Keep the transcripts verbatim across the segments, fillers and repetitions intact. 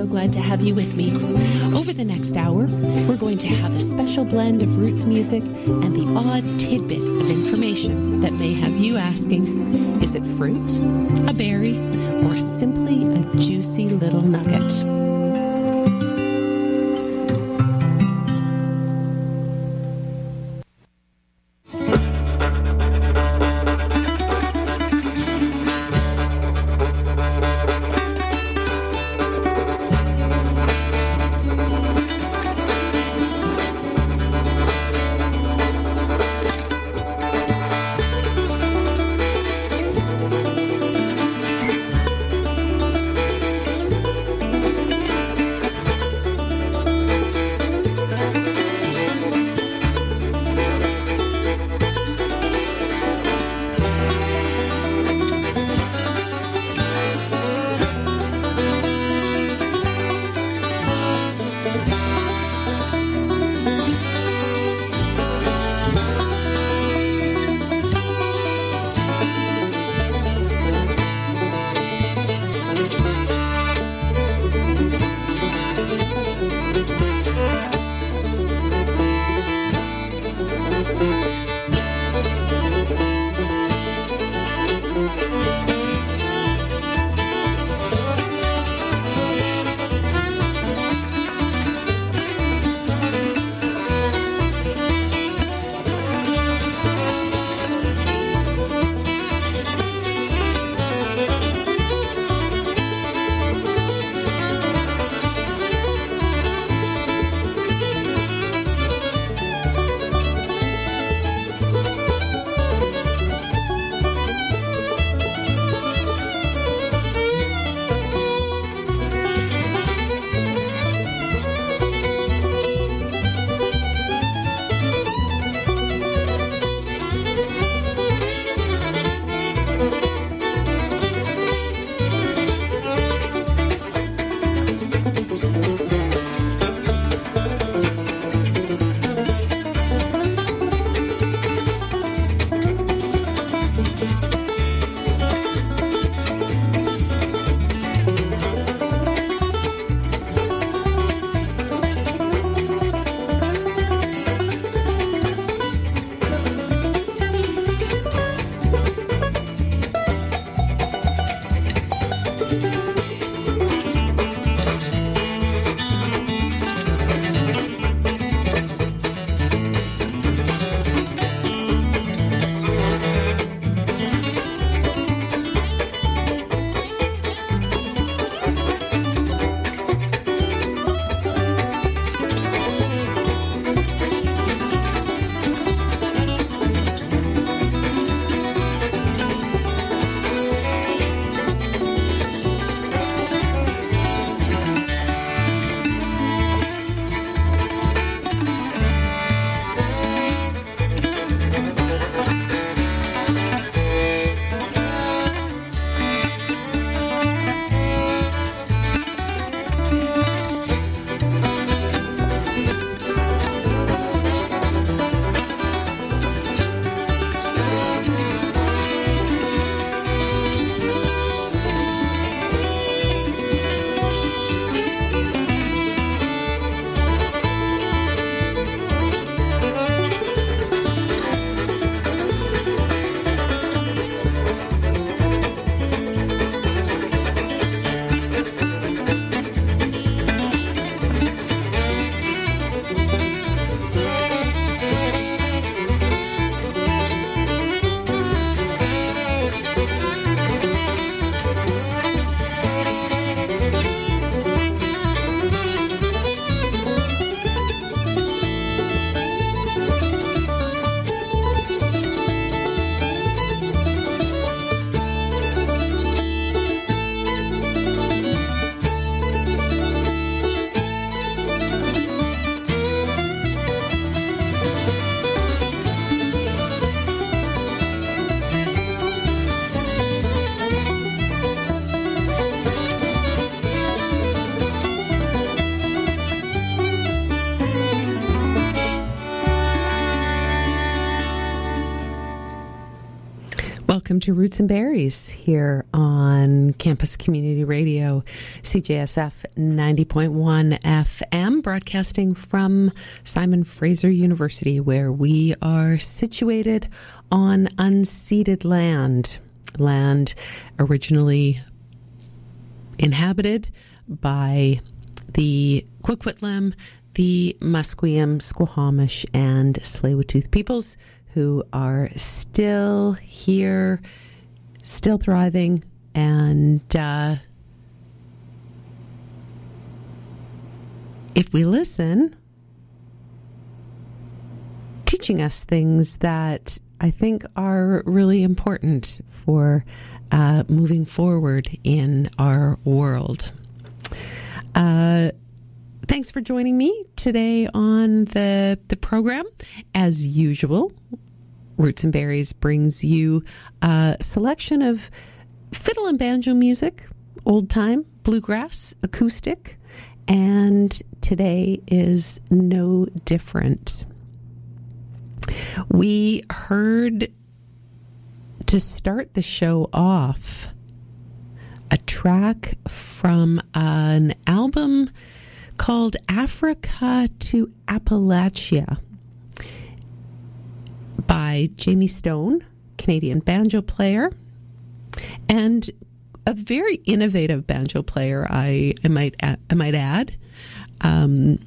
so glad to have you with me. Over the next hour, we're going to have a special blend of roots music and the odd tidbit of information that may have you asking, is it fruit, a berry, or simply a juicy little nugget? Welcome to Roots and Berries here on Campus Community Radio, C J S F ninety point one F M, broadcasting from Simon Fraser University, where we are situated on unceded land, land originally inhabited by the Kwikwetlem, the Musqueam, Squamish, and Tsleil-Waututh peoples, who are still here, still thriving, and uh, if we listen, teaching us things that I think are really important for uh, moving forward in our world. Uh, thanks for joining me today on the the program. As usual, Roots and Berries brings you a selection of fiddle and banjo music, old time, bluegrass, acoustic, and today is no different. We heard, to start the show off, a track from an album called Africa to Appalachia by Jamie Stone, Canadian banjo player, and a very innovative banjo player, I, I might I might add. Um,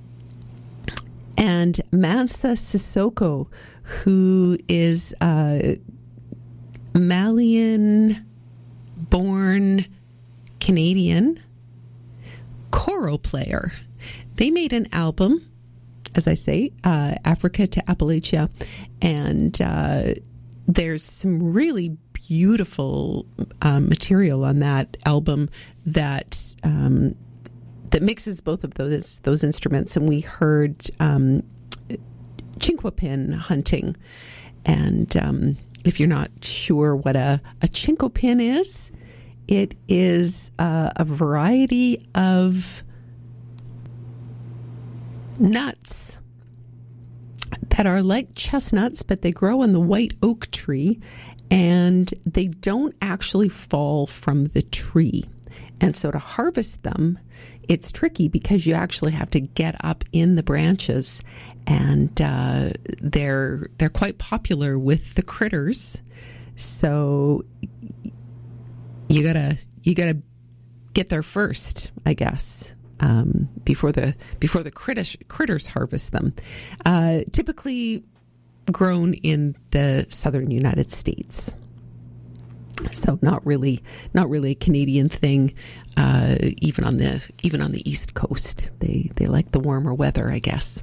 and Mansa Sissoko, who is a Malian-born Canadian choral player. They made an album, as I say, uh, Africa to Appalachia, and uh, there's some really beautiful um, material on that album that um, that mixes both of those those instruments. And we heard um, chinkopin hunting, and um, if you're not sure what a, a chinkopin is, it is uh, a variety of nuts that are like chestnuts, but they grow on the white oak tree, and they don't actually fall from the tree. And so to harvest them, it's tricky because you actually have to get up in the branches, and uh, they're they're quite popular with the critters. So you gotta you gotta get there first, I guess. Um, before the before the critters, critters harvest them. Uh, typically grown in the southern United States, so not really not really a Canadian thing. Uh, even on the even on the East Coast, they they like the warmer weather, I guess.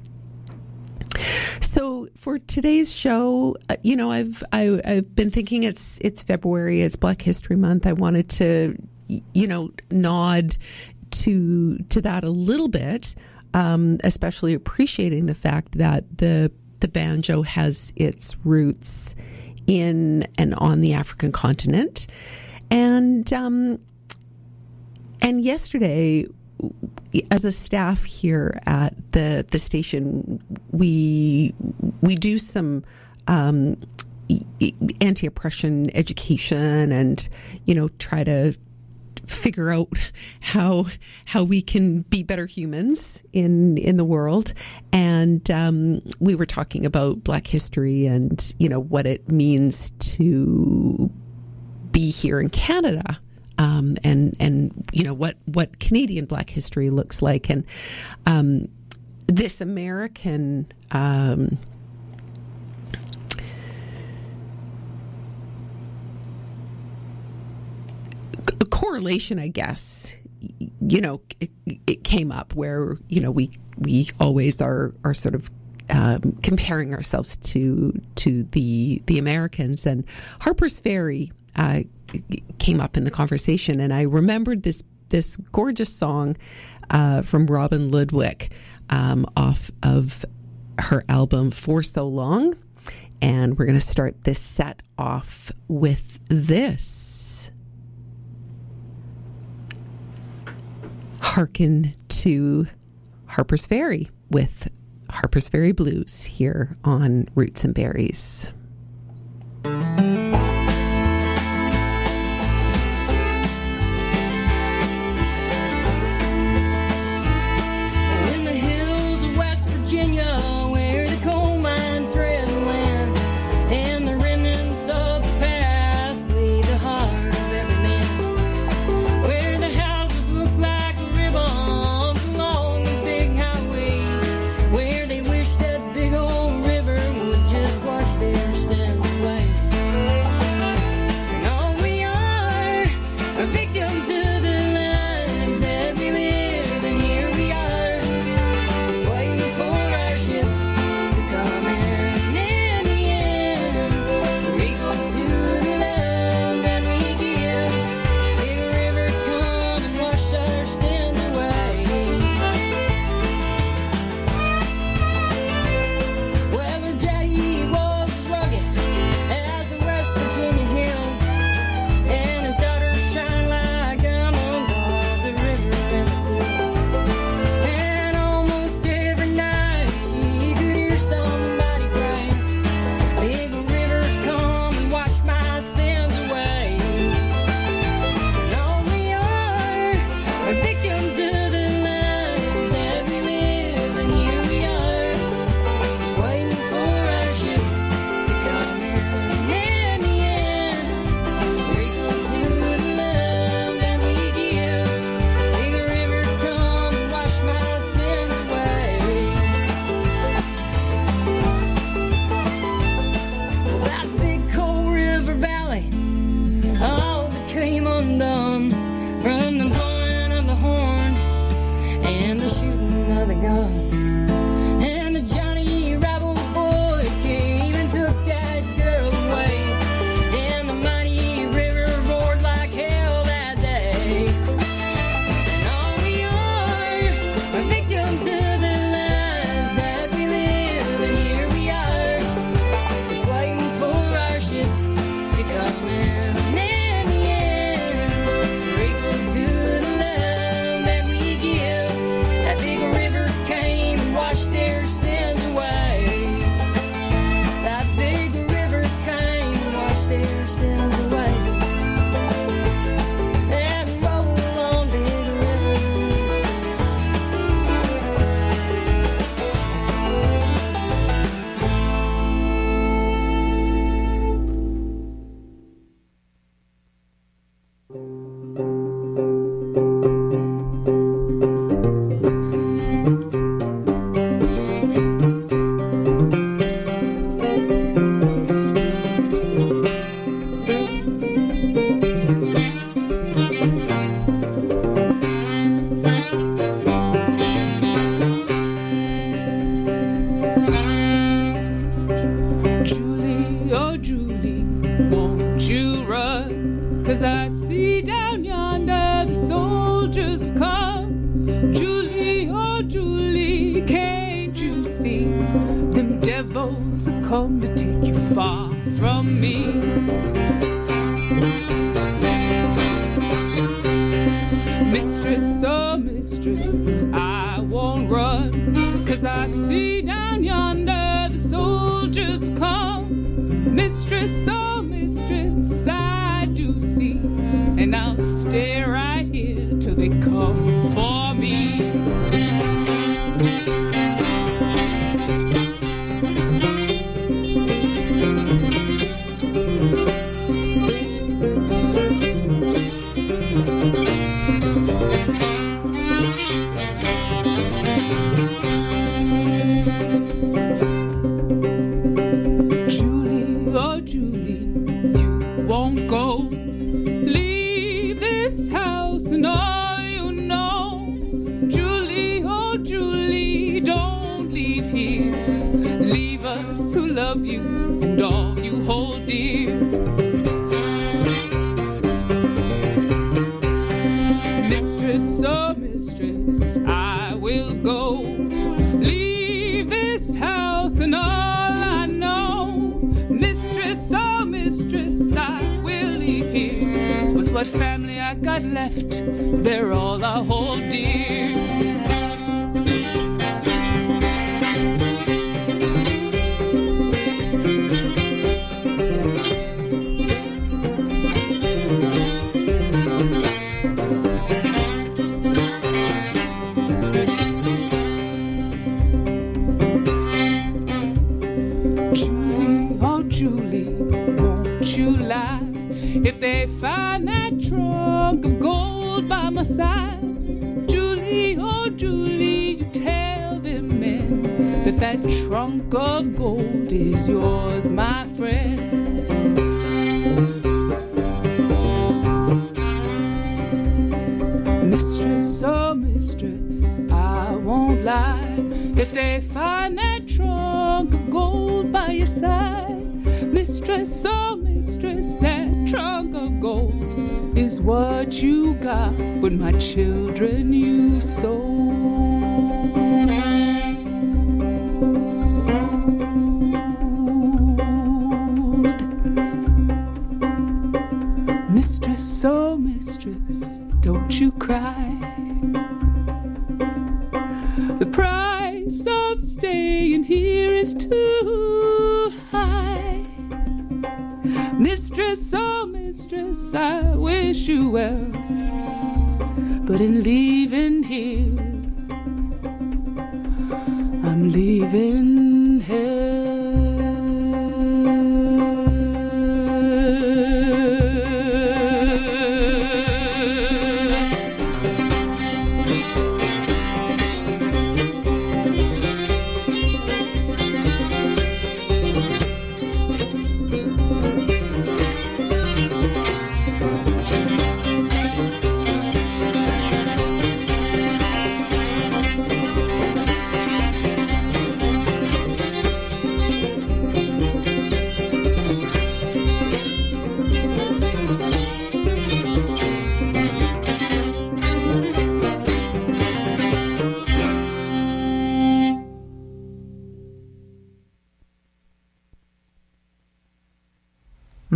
So for today's show, uh, you know, I've I, I've been thinking it's it's February, it's Black History Month. I wanted to, you know, nod to to that a little bit, um, especially appreciating the fact that the the banjo has its roots in and on the African continent. And um, and yesterday, as a staff here at the the station, we we do some um, anti-oppression education, and you know, try to figure out how how we can be better humans in in the world. And um, we were talking about Black history and, you know, what it means to be here in Canada, um, and and you know what what Canadian Black history looks like. And um, this American um, correlation, I guess, you know, it, it came up where, you know, we we always are are sort of um, comparing ourselves to to the the Americans, and Harper's Ferry uh, came up in the conversation, and I remembered this this gorgeous song uh, from Robin Ludwig um, off of her album For So Long, and we're going to start this set off with this. Hearken to Harper's Ferry with Harper's Ferry Blues here on Roots and Berries.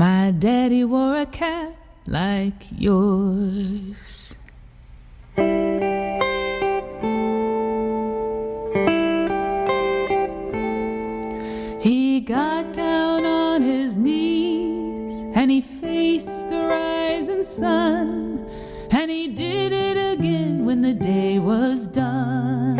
My daddy wore a cap like yours. He got down on his knees and he faced the rising sun, and he did it again when the day was done.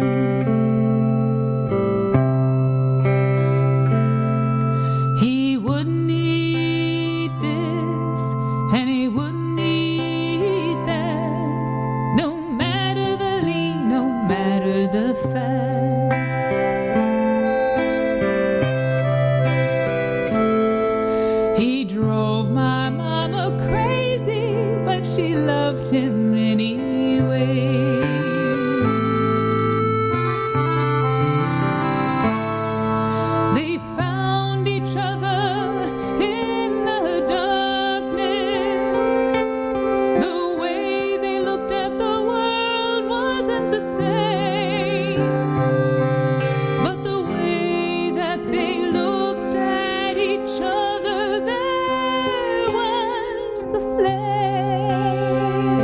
He wouldn't eat this and he wouldn't eat that, no matter the lean, no matter the fat. He drove my mama crazy, but she loved him anyway. They found each other in the darkness. The way they looked at the world wasn't the same, but the way that they looked at each other, there was the flame.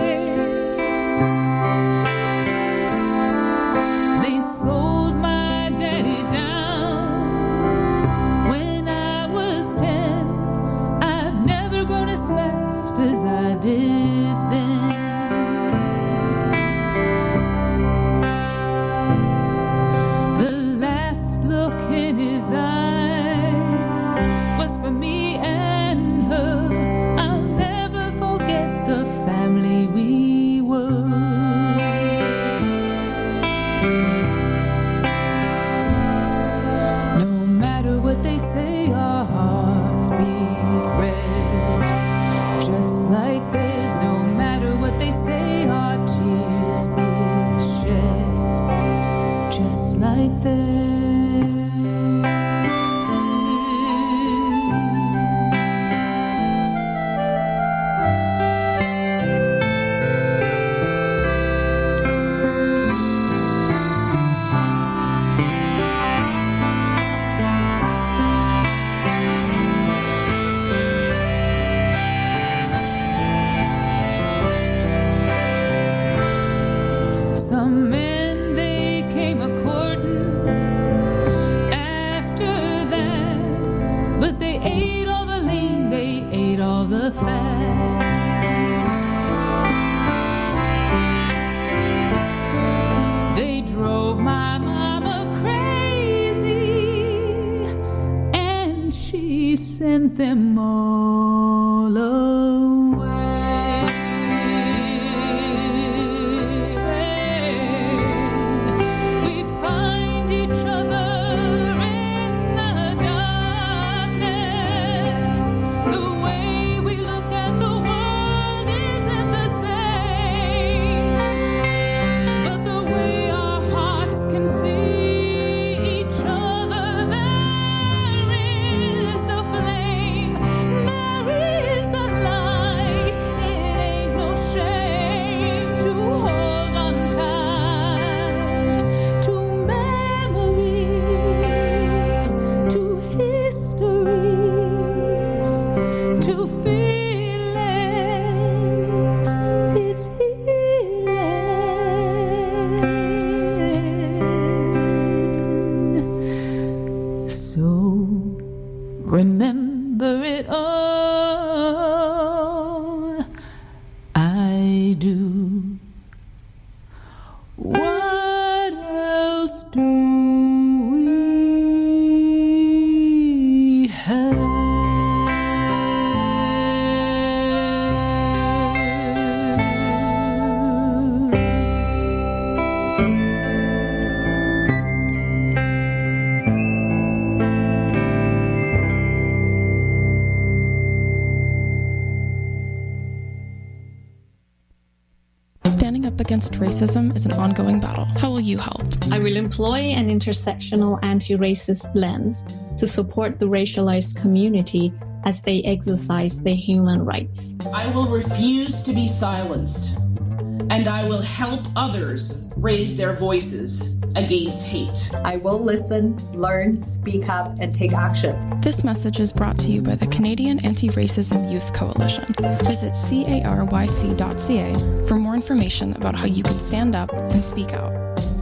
They sold my daddy down when I was ten. I've never grown as fast as I did then. The last look in his eye was for me and her. I'll never forget the family we were. No matter what they say, our hearts beat red, just like theirs. No matter what they say, our tears get shed, just like theirs. Some men, they came a-courtin' after that, but they ate all the lean, they ate all the fat. They drove my mama crazy, and she sent them all away. We find each other in the darkness. The way we look at the world isn't the same, but the way our hearts can see each other, there is the flame, there is the light. It ain't no shame to hold on tight to memories, to histories, to feelings. It's healing. So remember it all. I do. What else do we have? Standing up against racism is an ongoing battle. How will you help? I will employ an intersectional anti-racist lens to support the racialized community as they exercise their human rights. I will refuse to be silenced. and I will help others raise their voices against hate. I will listen, learn, speak up, and take actions. This message is brought to you by the Canadian Anti-Racism Youth Coalition. Visit carYC dot c a for more information about how you can stand up and speak out.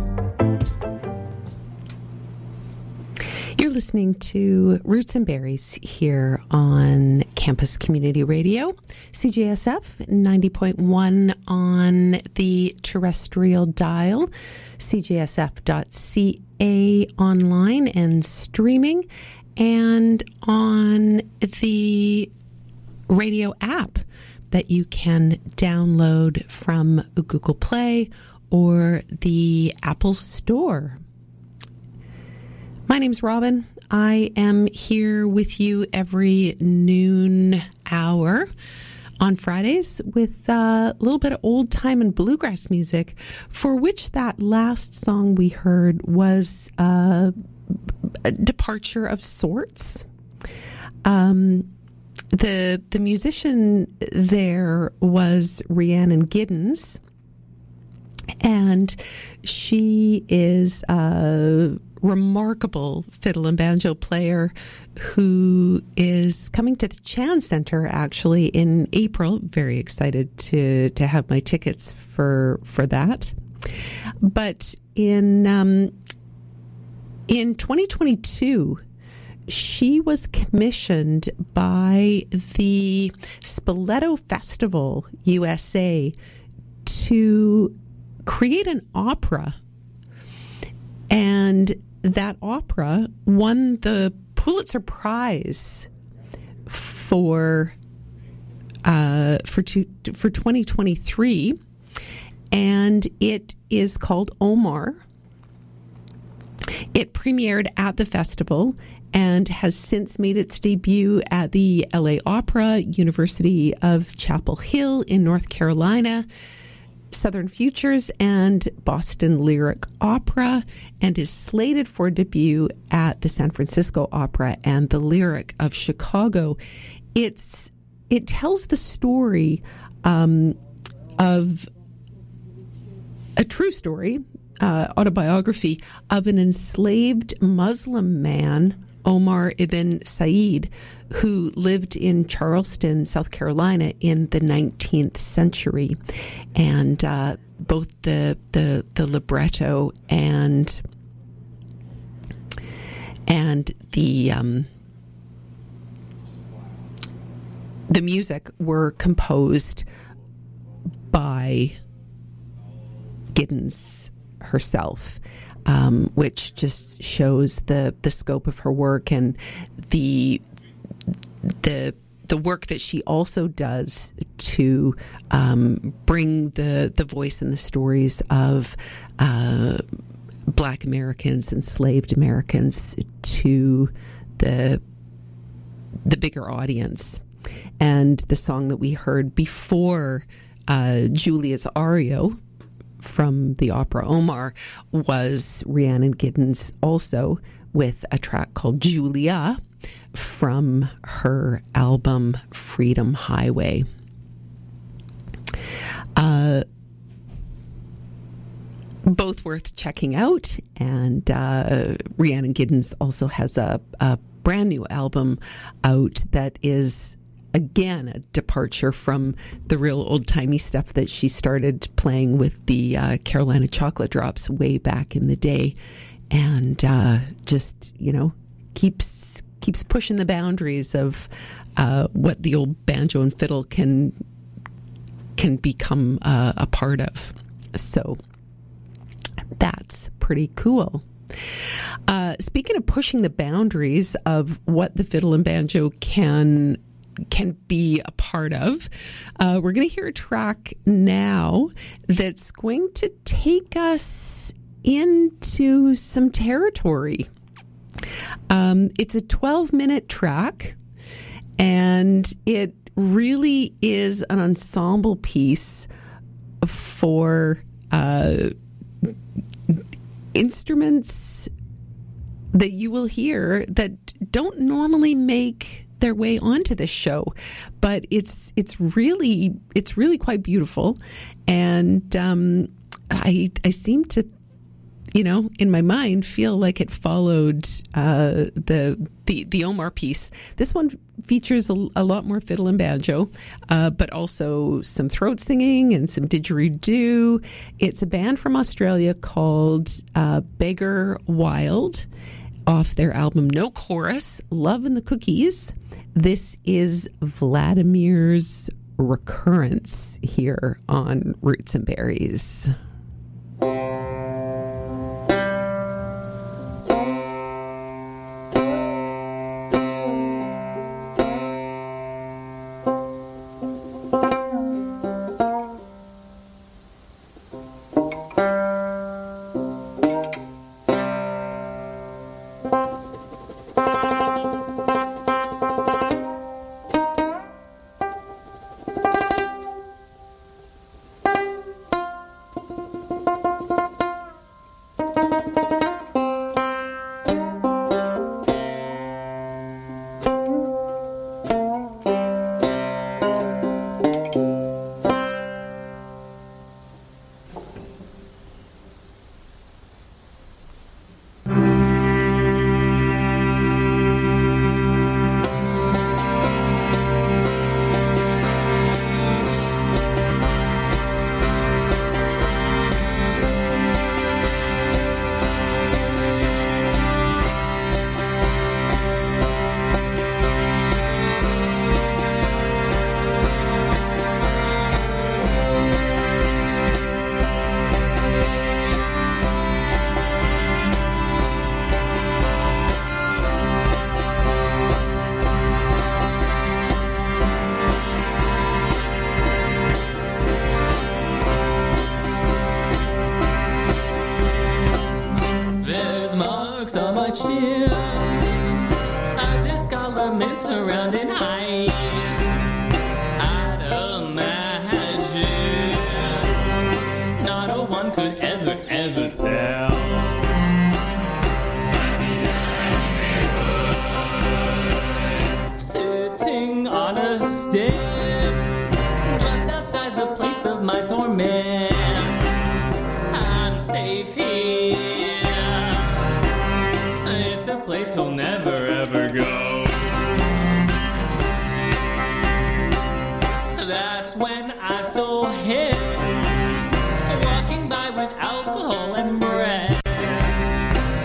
You're listening to Roots and Berries here on Campus Community Radio, C J S F ninety point one on the terrestrial dial, C J S F dot c a online and streaming, and on the radio app that you can download from Google Play or the Apple Store. My name's Robin. I am here with you every noon hour on Fridays with a little bit of old time and bluegrass music, for which that last song we heard was uh, a departure of sorts. Um, the the musician there was Rhiannon Giddens, and she is a remarkable fiddle and banjo player who is coming to the Chan Center actually in April. Very excited to to have my tickets for for that. But in um, in twenty twenty-two, she was commissioned by the Spoleto Festival U S A to create an opera, and that opera won the Pulitzer Prize for uh, for two, for twenty twenty-three, and it is called Omar. It premiered at the festival and has since made its debut at the L A Opera, University of Chapel Hill in North Carolina, Southern Futures, and Boston Lyric Opera, and is slated for debut at the San Francisco Opera and the Lyric of Chicago. It's it tells the story um, of a true story, uh, autobiography of an enslaved Muslim man, Omar ibn Said, who lived in Charleston, South Carolina in the nineteenth century. And uh, both the, the the libretto and and the um, the music were composed by Giddens herself. Um, which just shows the, the scope of her work and the the the work that she also does to um, bring the the voice and the stories of uh, Black Americans, enslaved Americans, to the the bigger audience. And the song that we heard before uh, Julia's Ario from the opera Omar was Rhiannon Giddens, also with a track called Julia from her album Freedom Highway. Uh, both worth checking out, and uh, Rhiannon Giddens also has a, a brand new album out that is, again, a departure from the real old-timey stuff that she started playing with the uh, Carolina Chocolate Drops way back in the day, and uh, just, you know, keeps keeps pushing the boundaries of uh, what the old banjo and fiddle can can become uh, a part of. So that's pretty cool. Uh, speaking of pushing the boundaries of what the fiddle and banjo can can be a part of, uh, we're going to hear a track now that's going to take us into some territory. Um, it's a twelve-minute track, and it really is an ensemble piece for uh, instruments that you will hear that don't normally make their way onto this show, but it's it's really it's really quite beautiful, and um, I I seem to, you know, in my mind, feel like it followed uh, the the the Omar piece. This one features a, a lot more fiddle and banjo, uh, but also some throat singing and some didgeridoo. It's a band from Australia called uh, Beggar Wild, off their album No Chorus, Love and the Cookies. This is Vladimir's Recurrence here on Roots and Berries. That's when I saw him.